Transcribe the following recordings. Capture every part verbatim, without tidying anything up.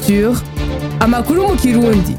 Culture amakuru mu kirundi.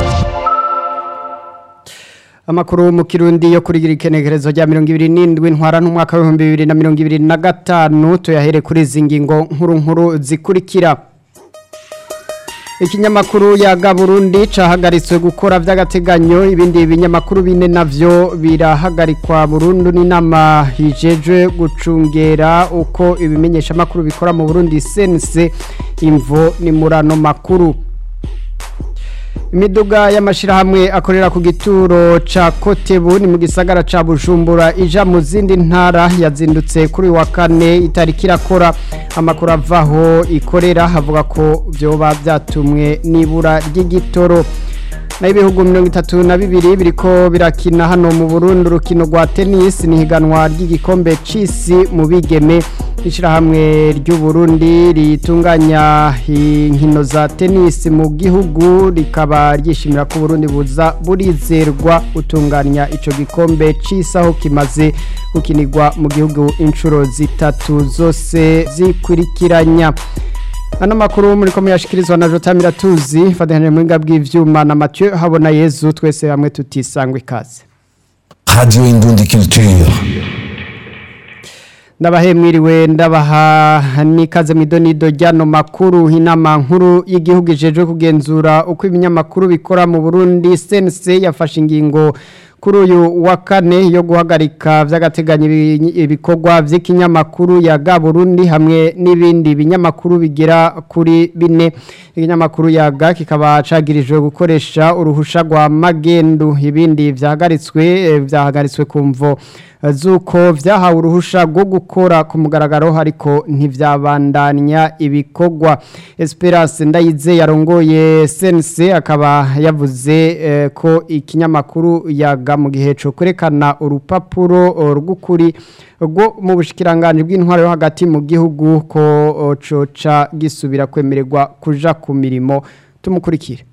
Amakuru mu kirundi yo kurigira ikenekerezo rya mirongo ibiri n'indwi ntwara n'umwaka w'ibihumbi bibiri na mirongo ibiri na gatanu tuyahere kuri izi ngingo nkuru nkuru zikurikira. Ikinyamakuru ya Burundi cahagaritswe gukora vy'agateganyo ibindi binyamakuru bine navyo birahagarikwa Burundi n'inama hijejwe gucungera uko ibimenyesha makuru bikora mu Burundi C N C imvo ni murano makuru. Imiduga y'amashirahamwe akorera ku gituro ca Kotebu ni mu gisagara ca Bujumbura ija mu zindi ntara yazindutse kuri wa kane itariki irakora amakuru avaho ikorera havuga ko vyoba vyatumwe nibura ry'igitoro. Na ibihugu mirongo itatu na bibiri biriko birakina hano mu Burundi urukino rwa tennis ni higanwa ry'igikombe c'isi mu bigeme. Ishirahamwe ry'u Burundi ritunganya inkino za tennis mu gihugu rikaba ryishimira ko Burundi buza burizerwa utunganya ico gikombe cisaho kimaze gukinirwa mu gihugu incuro zitatu zose zikurikiranya. Ano makuru muri ko muyashikirizwa na Jotamira Tuzi fadanije mu ngabwi ivyuma na Mathieu habona Yezu twese hamwe tutisangwe ikaze. Radio Indundi Culture. Ndabahemwiriwe ndabaha nikaze mwidonido ryano makuru hinama nkuru y'igihugu ijejwe kugenzura uko ibinyamakuru bikora mu Burundi C N C yafashe ingingo kuri uyu wa kane yo guhagarika vy'agateganyo ibikorwa vy'ikinyamakuru ya Burundi hamwe n'ibindi binyamakuru bigera kuri bine. Ikinyamakuru ya Ga kikaba cagirijwe gukoresha uruhusha rwa magendu ibindi vyahagaritswe vyahagaritswe kumvo zuko vyahawe uruhusha rwo gukora ku mugaragaro hariko ntivyabandanya ibikorwa. Esperance Ndayize yarongoye C N C akaba yavuze eh, ko ikinyamakuru yaga mu gihe cyo kwerekana urupapuro rw'ukuri rwo mu bushikiranganje bw'intwaro yo hagati mu gihugu ko coca gisubira kwemererwa kuja ku mirimo. Tumukurikire.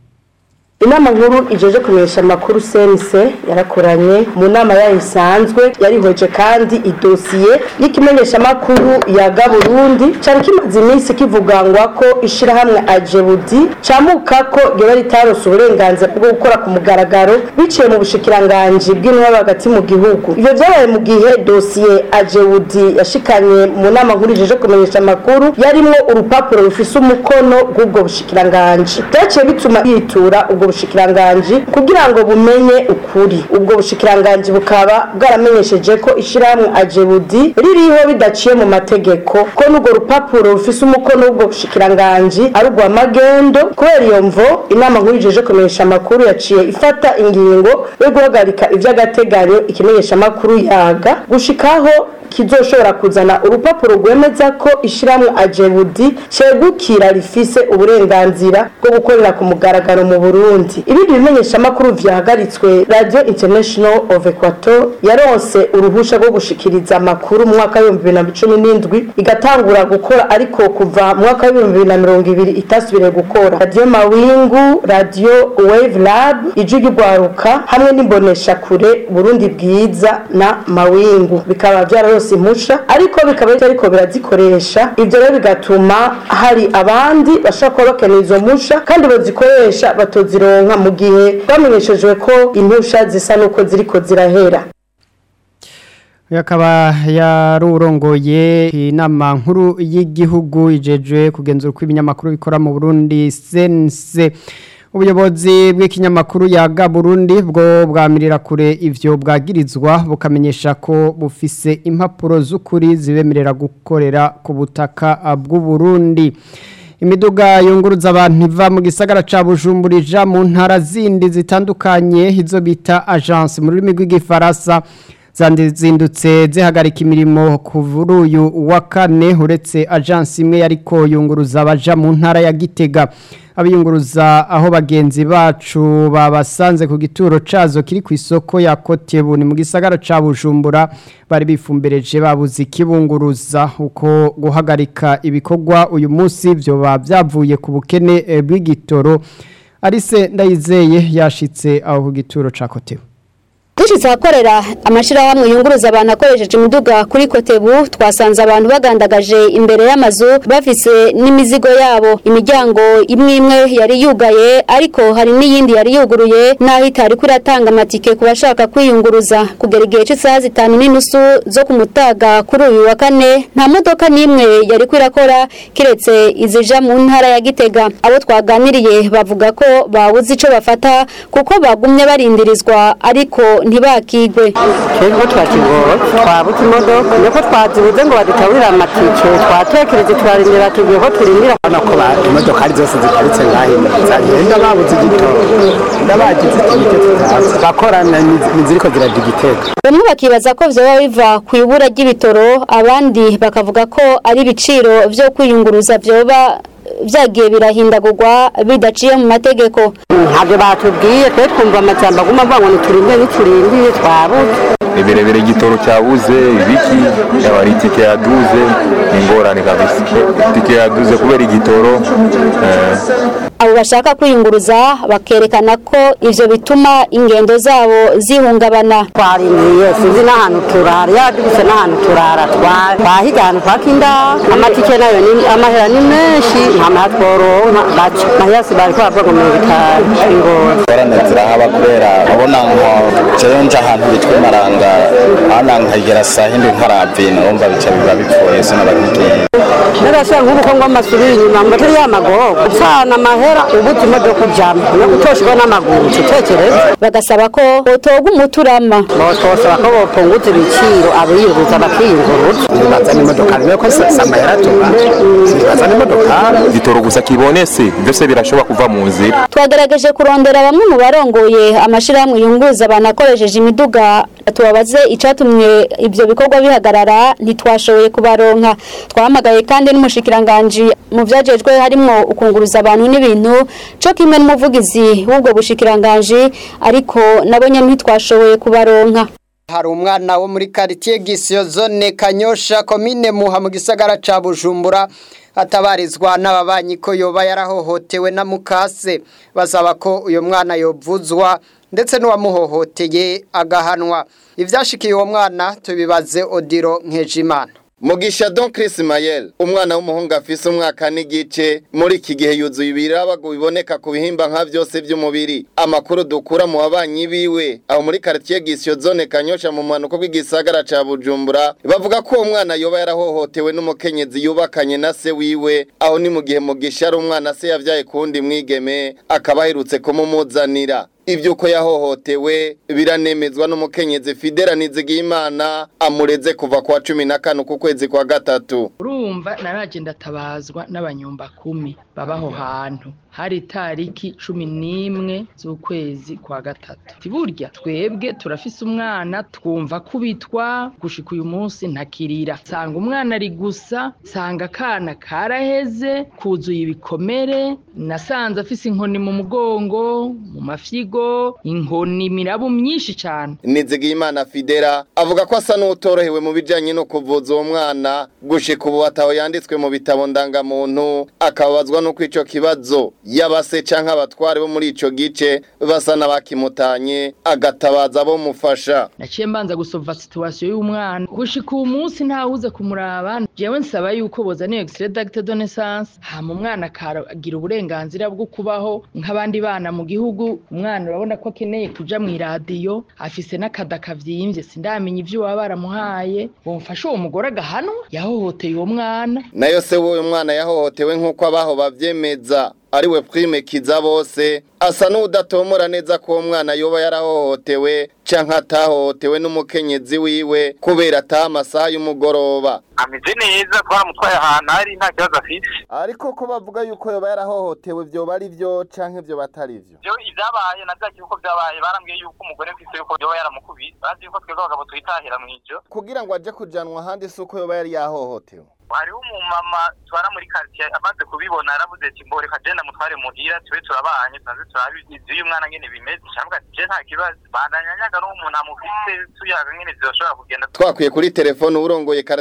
Inama nkuru ijeje kumenyesha makuru C N C yarakoranye mu nama yayo isanzwe yarihoje kandi idosiye y'ikimenyesha makuru ya Burundi cyari kimaze iminsi kivugangwa ko ishirahamwe Ajebudi camuka ko geba ritarose uburenganzira bwo gukora ku mugaragaro biciye mu bushikiranganje bw'intwaro hagati mu gihugu. Ivyo vyabaye mu gihe dosiye Ajebudi yashikanye mu nama nkuru ijeje kumenyesha makuru yarimwo urupapuro rufise umukono bw'ubwo bushikiranganje. Byaciye bituma yitura ubwo bushikiranganje kugira ngo bumenye ukuri. Ubwo bushikiranganje bukaba bwaramenyesheje ko ishiramwe Ajebudi ririho bidaciye mu mategeko ko n'ubwo rupapuro rufise umukono w'ubwo bushikiranganje ari rwa magendo. Kubera iyo mvo inama nkuru ijeje kumenyesha makuru yaciye ifata ingingo yo guhagarika ivy'agateganyo ikimenyesha makuru yaga gushikaho kizoshobora kuzana urupapuro rwemeza ko ishiramwe Ajebudi cegukira rifise uburenganzira bwo gukorera ku mugaragaro mu Burundi. Ibindi bimenyesha makuru vyahagaritswe Radio International of Equator yaronse uruhusha rwo gushikiriza amakuru mu mwaka wa bibiri na cumi n'indwi igatangura gukora ariko kuva mu mwaka wa bibiri na mirongo ibiri itasubire gukora. Radio Mawingu, Radio Wave Lab, Ijwi Rwaruka hamwe n'imbonesha kure Burundi Bwiza na Mawingu bikaba vyara impusha ariko bikaba ariko birazikoresha. Ivyo rero bigatuma hari abandi bashaka kuba bakeneye izo mpusha kandi bazikoresha batozironka mu gihe bamenyeshejwe ko impusha zisa nuko ziriko zirahera. Yakaba yarurongoye inama nkuru y'igihugu ijejwe kugenzura uko ibinyamakuru bikora mu Burundi C N C. Ubuyobozi bw'ikinyamakuru ya Burundi bwo bwamirira kure ivyo bwagirizwa bukamenyesha ko bufise impapuro z'ukuri zibemerera gukorera ku butaka bw'u Burundi. Imiduga yunguruza abantu iva mu gisagara ca Bujumbura ija mu ntara zindi zitandukanye izo bita agence mu rurimi rw'igifaransa zandizindutse zihagarika imirimo kuvura uyu wa kane uretse agence imwe yariko yunguruza abaja mu ntara ya Gitega. Abiyunguruza aho bagenzi bacu babasanze ku gituro cazo kiri ku isoko ya Kotebu ni mu gisagara ca Bujumbura bari bifumbereje babuze kibunguruza uko guhagarika ibikorwa uyu munsi byo bavyavuye ku bukene bw'igitoro. Arise Ndayizeye yashitse aho ku gituro ca Kotebu. dushitse ahakorera amashirahamwe yunguruza abantu akoresheje imiduga kuri Kotebu twasanze abantu bagandagaje imbere y'amazu bafise n'imizigo yabo imiryango imwe imwe yari yugaye ariko hari n'iyindi yari yuguruye naho itari kuratanga amatike ku bashaka kwiyunguruza kugera igihe cy'isaha zitanu n'inusu zo kumutaga kuri uyu wa kane nta modoka n'imwe yari kwirakora kiretse izija mu ntara ya Gitega abo twaganiriye bavuga ko babuze ico bafata kuko bagumye barindirizwa ariko ntibakigwe twebwe twakigoro twabuze imodoka nuko twazibuze ngo badutaburira amatike twatekereje turarindira tugiye ko turindira ko imodoka ari zose ziparitse ngaho zagenda babuze igitoro ndabagize ikimite tutazi bakorana niziriko ziradigiteka bamwe bakibaza ko vyoba biva ku ibura ry'ibitoro abandi bakavuga ko ari ibiciro vyo kwiyunguruza vyoba vyagiye birahindagurwa bidaciye mu mategeko ntabyo batubwiye twe twumva amajambo aguma avuga ngo niturinde niturindiye twabuze ibirebere igitoro cyabuze ibiki yabari itike yaduze ingorane kabisa itike yaduze kubera igitoro abo bashaka kwiyunguruza bakerekana ko ivyo bituma ingendo zabo zihungabana twarindiye sinzi n'ahantu turara yaduguse n'ahantu turara twahigana twakinda amatike nayo ni amahera ni menshi nta matworonka baca mahiyasi bari ko bavuga ngo bitanu ingorane baranezera haba kubera abona nko jewe nje ahantu bitwa Maranga ana nkagera saha ndi nkaravina umva bica biba bipfuye sino bagiye narashaka nk'uko ngo amasubiri inyuma ngo turi yamagogo upfana amahera ubuti imodoka ujambo no gutoshwa n'amaguru tutekereza bagasaba ko botoga umuturama botosaba ko bopunguza ibiciro abiyunguruza bakiyunguruza bazana imodoka niyo ko samahera tuba bazana imodoka igitoro gusa kibonese byose birashobora kuva mu nzira twagerageje kurondera bamwe mu barongoye amashirahamwe yunguruza abantu akoresheje imiduga tubabaze icatumye ibyo bikorwa bihagarara ntitwashoboye kubaronka twahamagaye kandi n'umushikiranganje mu vyajejwe harimo ukunguruza abantu n'ibintu cyo kimwe n'umuvugizi w'ubwo bushikiranganje ariko nabonye ntitwashoboye kubaronka hari umwana wo muri quartier Gisyo zone Kanyosha commune Muha mu gisagara ca Bujumbura atabarizwa n'ababanyi ko yoba yarahohotewe na mukase basaba ko uyo mwana yovuzwa ndetse n'uwamuhohoteye agahanwa ivyashikiye uwo mwana tubibaze Odiro Nkejimana Mugisha Don Chris Mayel umwana w'umuhungu afise umwaka n'igice muri iki gihe yuzuye ibirabago biboneka ku bihimba nka vyose by'umubiri amakuru dukura mu babanyi biwe aho muri quartier Gisyo zone Kanyosha mu manuko bw'igisagara ca Bujumbura bavuga ko uwo mwana yoba yarahohotewe n'umukenyezi yubakanye na se wiwe aho ni mu gihe Mugisha ari umwana se yavyaye kundi mwigeme akaba aherutse kumumuzanira ivyuko yahohotewe biranemezwa n'umukenyezi Fidela Nizigiyimana amureze kuva kwa cumi na kane ku kwezi kwa gatatu urumva naraje ndatabazwa n'abanyumba kumi babaho hantu hari tariki cumi n'imwe z'ukwezi kwa gatatu tiburya twebwe turafise umwana twumva kubitwa gushika uyu munsi ntakirira sanga umwana ari gusa sanga kana karaheze kuzuye ibikomere nasanze afise inkoni mu mugongo mu mafyigo inkoni mirabu myinshi cyane Nizigiyimana Fidela avuga ko asa n'utorohewe mu bijanye no kuvuza uwo mwana gushika ubu ataho yanditswe mu bitabo ndangamuntu akabazwa no kwico kibazo yabase canke abatware bo muri ico gice basa n'abakimutanye agatabaza bo mufasha naciye mbanza gusova situation y'umwana gushika uwo munsi ntawuze kumuraba jewe nsaba yuko bozaniye extrait d'acte de naissance ha mu mwana akagira uburenganzira bwo kubaho nk'abandi bana mu gihugu umwana urabona ko akeneye kuja mu radio afise n'akada kavyimbye sindamenye ivyo baba baramuhaye bomfasha uwo mugore agahanwa yahohoteye uwo mwana nayo se wowe mwana yahohotewe nk'uko abaho bavyemeza ariwe Prime Kiza bose asa n'udatomora neza ko umwana yoba yarahohotewe canke atahohotewe n'umukenyezi wiwe kubera ata amasaha y'umugoroba ameze neza twaramutwaye ahantu hari nta kibazo afite ariko ko bavuga yuko yoba yarahohotewe vyo bari vyo canke vyo batari vyo byo ivyabaye navyaki uko vyabaye barambwiye yuko umugore mfise yuko yoba yaramukubise bazi yuko twebwe abagabo twitahira mw'ijyo kugira ngo aje kujanwa ahandi suko yoba yari yahohotewe hariho umumama twara muri quartier amaze kubibona aravuze ati mbore kagenda mutware muhira tube turabanye tunaze turabizi uyu mwana ngene bimeze cyangwa ati je nta kibazo bandanyanyaga n'umuntu amufise tuyaga ngene vyoshobora kugenda twakwiye kuri telefone urongoye quartier Gisyo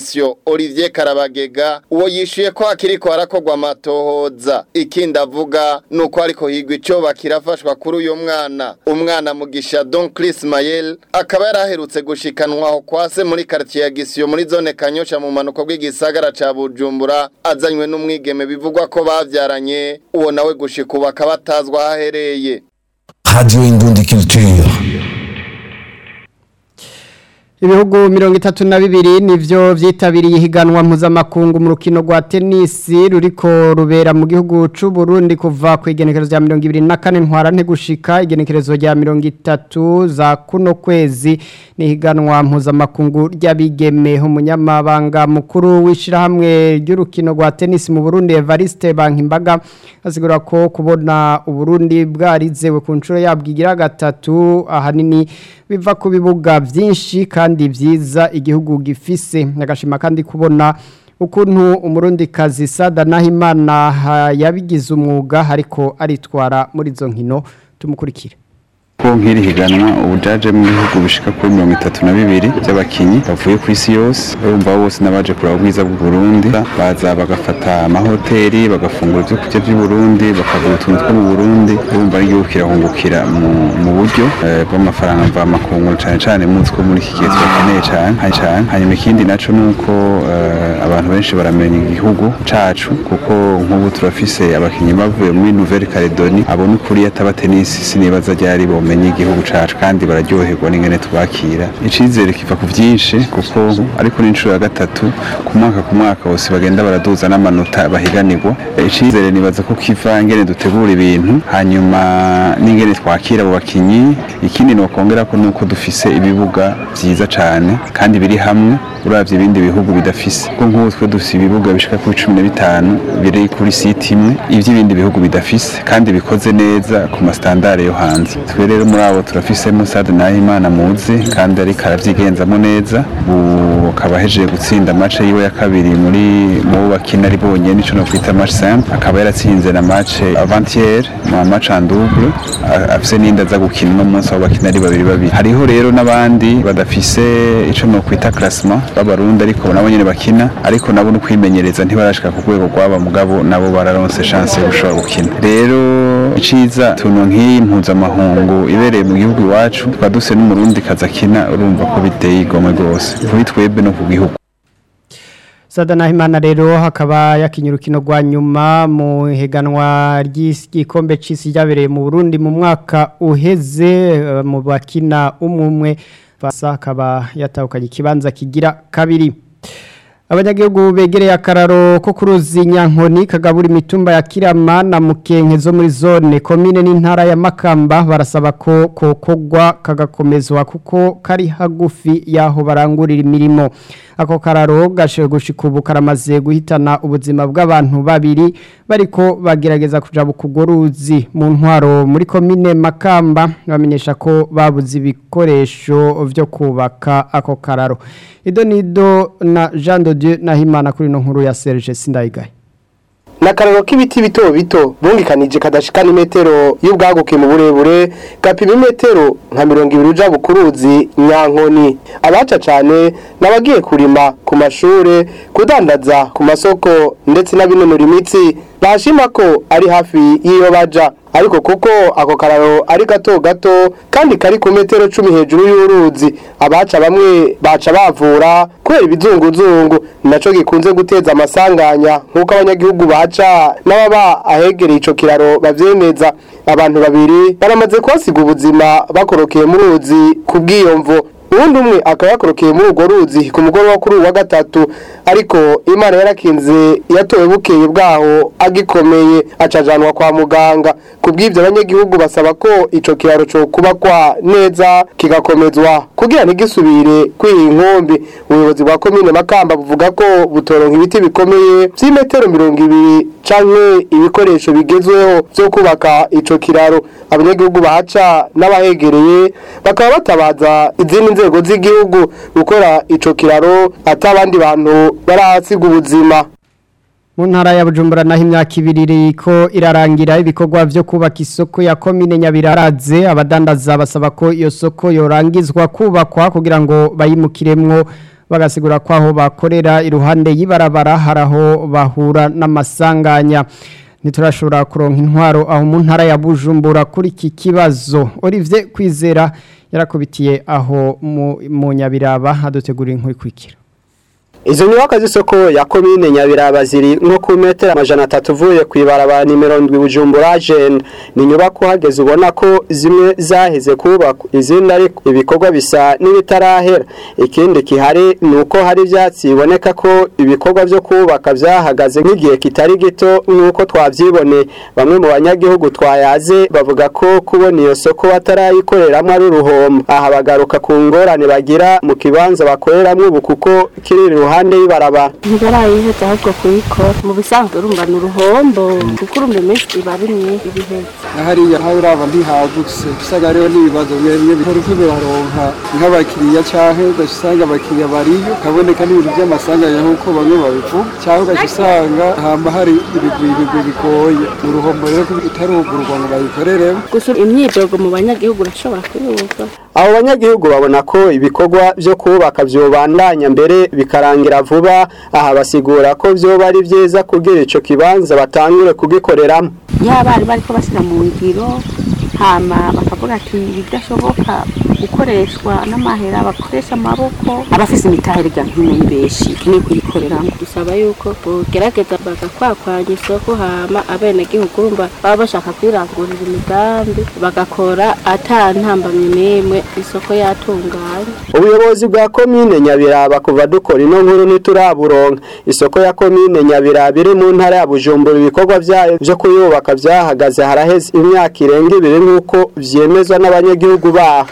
Gisyo Olivier Karabagega uwo yishuye ko akiriko harakogwa amatohoza ikindi avuga nuko ariko higwa ico bakirafashwa kuri uyo mwana umwana Mugisha Don Chris Mayel akaba yaraherutse gushikanwaho kwase muri quartier ya Gisyo muri zone Kanyosha mu manuko bw'igisagara ca Bujumbura azanywe n'umwigeme bivugwa ko bavyaranye uwo nawe gushikuba akabatazwa hahereye. Radio Indundi Culture. Ibihugu mirongo itatu na bibiri nivyo vyitabiriye higanwa mpuzamakungu mu rukino rwa tenisi ruriko rubera mu gihugu c'u Burundi kuva ku igenekerezo rya mirongo ibiri na kane ntwarante gushika igenekerezo rya mirongo itatu za kuno kwezi ni higanwa mpuzamakungu ry'abigeme umunyamabanga mukuru w'ishirahamwe ry'urukino rwa tenisi mu Burundi Evariste Bankimbaga asigura ko kubona Uburundi bwarizewe ku ncuro yabwigira gatatu ahanini biva ku bibuga vyinshi kandi vyiza igihugu gifise nagashima kandi kubona ukuntu umurundi kazi Sada Nahimana yabigize umwuga ariko aritwara muri zo nkino tumukurikire ko nkiri higanwa ubujaje mu bihugu bishika kuri mirongo itatu na bibiri by'abakinyi bavuye ku isi yose urumva bose nabaje kuraba ubwiza bw'u Burundi baza bagafata amahoteli bagafungura ibyo kurya by'u Burundi bakagura utuntu two mu Burundi urumva ari igihugu kirahungukira mu buryo bw'amafaranga mva makungu cyane cyane munsi ko muri iki gihe twakeneye cyane cyane hanyuma ikindi naco nuko abantu benshi baramenya igihugu cacu kuko nk'ubu turafise abakinyi bavuye muri Nouvelle Calédonie abone kuri yataba tennis sinibaza ryari bo menye igihugu cacu kandi bararyoherwa n'ingene tubakira icizere kiva ku byinshi kuko ariko n'inshuro ya gatatu ku mwaka ku mwaka wose bagenda baraduza n'amanota bahiganirwa icizere nibaza ko kiva ingene dutegura ibintu hanyuma n'ingene twakira abo bakinyi ikindi no kongera ko nuko dufise ibibuga byiza cyane kandi biri hamwe uravye ibindi bihugu bidafise ko nk'ubu twe dufise ibibuga bishika kuri cumi na bitanu biri kuri site imwe ivy'ibindi bihugu bidafise kandi bikoze neza ku mastandare yo hanze twe rero muri abo turafisemo Sada Nahimana muzi kandi ari karavyigenzamo neza ukaba hejeje gutsinda match yiwe ya kabiri muri mu bakina ari bonye nico no kwita match simple akaba yaratsinze na match avant-hier mu match en double afise ninda za gukina no munsi abo bakina ari babiri babiri hariho rero nabandi badafise ico no kwita classement b'abarundi ariko nabo nyene bakina ariko nabo no kwimenyereza ntibarashika ku rwego rwaba mugabo nabo bararonse chance yo gushobora gukina rero iciza tuno nk'iyi mpuzamahungu ibereye mu gihugu iwacu twaduse n'umurundi kazakina urumva ko biteye igomwe rwose kuri twebwe no ku gihugu Sada Nahimana rero hakaba yakinye urukino rwa nyuma mu higanwa ry'igikombe c'isi ryabereye mu Burundi mu mwaka uheze mu bakina umwe basa akaba yatahukanye ikibanza kigira kabiri abanyagihugu begereye akararo ko kuruzi Nyankoni kagabura imitumba ya Kirama na Mukenke zo muri zone komine n'intara ya Makamba barasaba ko kokogwa kagakomezwa kuko kari hagufi yaho barangurira imirimo ako kararo gashoye gushika karamaze guhitana ubuzima bw'abantu babiri bariko bagerageza kuja bukugoruzi mu ntwaro muri komine Makamba bamenyesha ko babuze ibikoresho vyo kubaka ako kararo idonido na Jean de Dieu Nahimana kuri no nkuru ya Serge Sindayigaye nakararo k'ibiti bito bito bungikanije kadashikana metero y'ubwaguke mu burebure gapima metero nka mirongo ibiri uja bukuruzi Nyankoni abaca cyane nabagiye kurima ku mashure kudandaza ku masoko ndetse n'abinonora imitsi bashima ko ari hafi y'iyo baja ariko kuko ako kararo ari gato gato kandi kari ku metero cumi hejuru y'uruzi abaca bamwe baca bavura kubera ibizunguzungu naco gikunze guteza amasanganya nkuko abanyagihugu baca n'ababa ahegereye ico kiraro bavyemeza abantu babiri baramaze kwasiga ubuzima bakorokeye mu ruzi kubwiyomvo ubundi umwe akaba yakorokeye muri urwo ruzi ku mugoroba kuri wa gatatu ariko Imana yarakinze yatowe bukeye bwaho agikomeye acajanwa kwa muganga kubw'ivyo abanyagihugu basaba ko ico kiraro cyo kubakwa neza kigakomezwa kugira ntigisubire kwiha inkombe ubuyobozi bwa komine Makamba buvuga ko butoronka ibiti bikomeye vy'imetero mirongo ibiri canke ibikoresho bigezweho byo kubaka ico kiraro abanyagihugu bahaca n'abahegereye bakaba batabaza izindi nzego z'igihugu gukora ico kiraro atabandi bantu barahasiga ubuzima Mu ntara ya Bujumbura naho imyaka ibiri ko irarangira ibikorwa byo kubaka isoko ya komine Nyabiraraze abadandaza basaba ko iyo soko yorangizwa kubakwa kugira ngo bayimukiremwo bagasigura ko aho bakorera iruhande y'ibarabara haraho bahura n'amasanganya niturashobora kuronka intwaro aho mu ntara ya Bujumbura kuri iki kibazo Olivier Kwizera yarakubitiye aho mu Nyabiraba adutegura inkuru kwikira Izo nyubako z'isoko ya komine Nyabiraba ziri nko ku metero amajana atatu uvuye kwibarabara nimero ndwi Bujumbura Jeune ni nyubako hageze ubona ko zimwe zaheze kubakwa izindi ari ibikorwa bisa n'ibitarahera ikindi kihari nuko hari ivyatsi biboneka ko ibikorwa byo kubaka byahagaze nk'igihe kitari gito nuko twavyibone bamwe mu banyagihugu twayaze bavuga ko kubona iyo soko batarayikoreramo ari uruhombo aha bagaruka ku ngorane bagira mu kibanza bakoreramo ubu kuko kiri hande y'ibarabara ntibarayiheza ahubwo kuyikora mu bisanzwe urumva ni uruhombo kuko urumva iminsi iba ari myinshi ibiheza hariya aho uraba ntihagutse usanga hariho n'ibibazo bimwe bihora biraronka nk'abakiriya canke ugasanga abakiriya bariyo kaboneka n'ibintu by'amasanganya nk'uko bamwe babivuga cyangwa ugasanga hamba hari ibigwi ibigwi bigoye uruhombo rero itarugurwa ngo bayikoreremo gusa imyidogo mu banyagihugu urashobora kuyumva abo banyagihugu babona ko ibikorwa byo kubaka byobandanya mbere bikarangira vuba aha basigura ko byo bari byiza kugira ico kibanza batangure kugikoreramo y'abari bariko basira mu ngiro hama bakavuga ati bidashoboka gukoreshwa n'amahera bakoresha amaboko abafise imitahere ga nkino beshi ni kuyikoreramo dusaba yuko bogerageza bagakwakwanya isoko hama abene gihugu urumva baba bashaka kwirangurira imigambi bagakora atantambamye nemwe isoko yatunganye ubuyobozi bwa komine Nyabiraba kuva dukora ino nkuru nituraburonka isoko ya komine Nyabiraba iri mu ntara ya Bujumbura ibikorwa byayo byo kuyubaka byahagaze haraheze imyaka irenga ibiri nuko vyemezwa n'abanyagihugu baho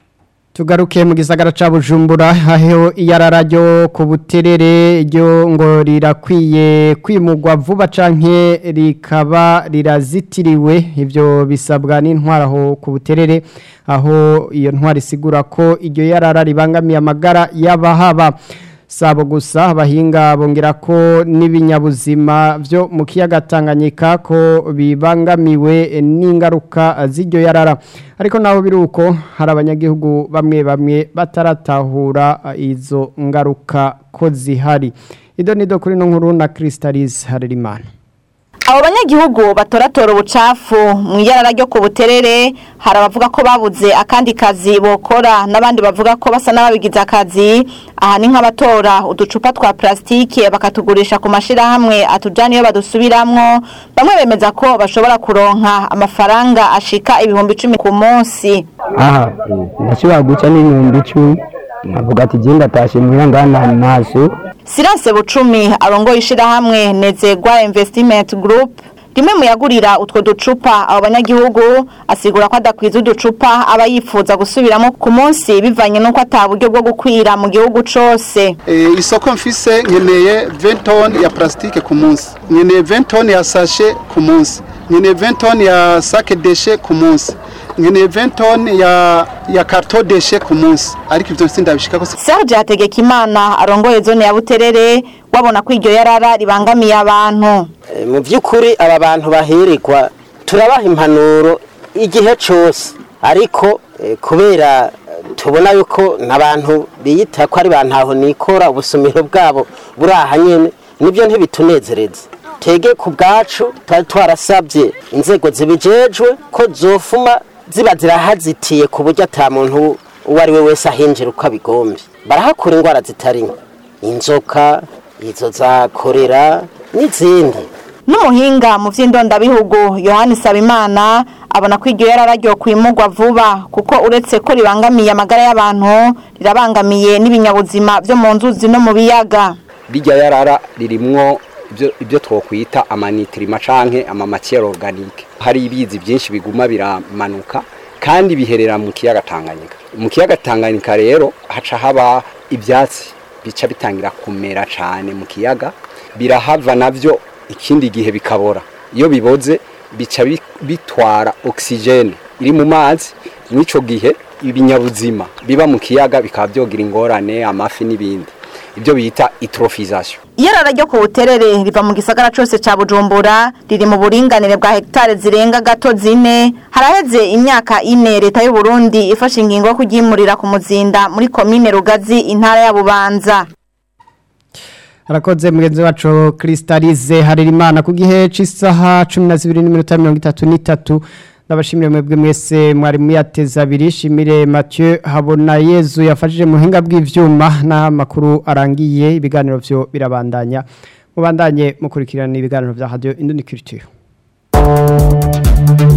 Tugaruke mu gisagara ca Bujumbura aho iyararajyo ku buterere ryo ngo rirakwiye kwimugwa vuba canke rikaba rirazitiriwe ivyo bisabwa n'intwara aho ku buterere aho iyo ntwara isigura ko iryo yarara ribangamiye amagara y'abahaba sabo gusa abahinga bongera ko n'ibinyabuzima byo mu kiyaga Tanganyika ko bibangamiwe n'ingaruka z'iryo yarara ariko naho biruko hari abanyagihugu bamwe bamwe bataratahura izo ngaruka ko zihari ido nido kuri no nkuru na Crystalise Harerimana abo banyagihugu batoratora ubucafu mu iyarara ryo ku buterere hari abavuga ko babuze akandi kazi bokora n'abandi bavuga ko basa n'ababigize akazi aha ni nk'abatora uducupa twa plastike bakatugurisha ku mashirahamwe atujana iyo badusubiramwo bamwe bemeza ko bashobora kuronka amafaranga ashika ibihumbi icumi ku munsi aha ndashobora guca n'ibihumbi icumi avuga ati genda tashe mwirangana naso Siranse Bucumi arongoye ishirahamwe Nezegwa Investment Group rimwe mu yagurira utwo ducupa abo banyagihugu asigura ko adakwiza uducupa aba yifuza gusubiramo ku munsi bivanye nuko ataburyo bwo gukwira mu gihugu cose e, isoko mfise nkeneye vingt tonnes ya plastique ku munsi nkeneye vingt tonnes ya sachet ku munsi nkeneye vingt tonnes ya sac déchet ku munsi nkeneye vingt tonnes ya ya carton déchet ku munsi ariko ivyo sindabishika ko Serge Hategekimana arongoye zone ya Buterere wabona ko iryo yarara ribangamiye abantu e, mu vy'ukuri aba bantu baherekwa turabaha impanuro igihe cyose ariko e, kubera tubona yuko nabantu biyita ko ari bantaho nikora ubusumiro bwabo buraha nyene nibyo ntibitunezereza tege ku bwacu twari twarasabye inzego zibijejwe ko zofuma ziba zirahazitiye ku buryo ata muntu uwo ari we wese ahinjira uko abigombe barahakura indwara zitari inzoka izo za korera n'izindi n'umuhinga mu vy'indondabihugu Yohani Sabimana abona ko iryo yarara ryo kwimugwa vuba kuko uretse ko ribangamiye amagara y'abantu rirabangamiye n'ibinyabuzima byo mu nzuzi no mu biyaga bijya yarara ririmwo ibyo ibyo twokwita amanitrima canke amamatière organique hari ibizi byinshi biguma biramanuka kandi biherera mu kiyaga Tanganyika mu kiyaga Tanganyika rero haca haba ibyatsi bica bitangira kumera cane mu kiyaga birahava navyo ikindi gihe bikabora iyo biboze bica bitwara oxygene iri mu mazi n'ico gihe ibinyabuzima biba mu kiyaga bikaba byogira ingorane amafi n'ibindi ibyo bita itrofisation. Iyarara ryo ku buterere riva mu gisagara cose ca Bujumbura riri mu buringanire bwa hectare zirenga gato zine. Haraheze imyaka ine leta y'u Burundi ifashe ingingo yo kugimurira ku muzinda muri komine Rugazi intara ya Bubanza. Harakoze mugenzi wacu Kristalize Harerimana ku gihe c'isaha cumi na zibiri n'iminota mirongo itatu n'itatu. Ndabashimire mwebwe mwese mwari muyateza abiri. Shimire Mathieu Habonayezu yafashije mu hinga bw'ivyuma na makuru arangiye. Ibiganiro vyo birabandanya, mubandanye mukurikirana ibiganiro vya Radio Indundi Culture.